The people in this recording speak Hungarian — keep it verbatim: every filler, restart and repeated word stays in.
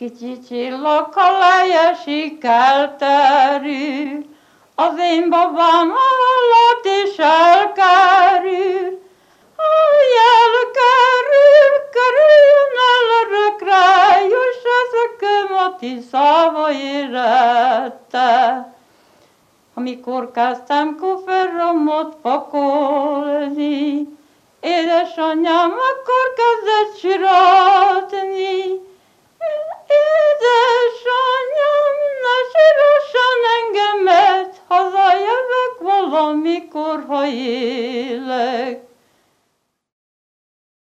Kicsi csillog a lejesik elterül, az én babám alatt is elkerül. Elkerül, kerüljön el örökre, juss ezekön a Tiszába érette. Amikor kezdtem kuferromot pakolni, édesanyám akkor kezdett siratni.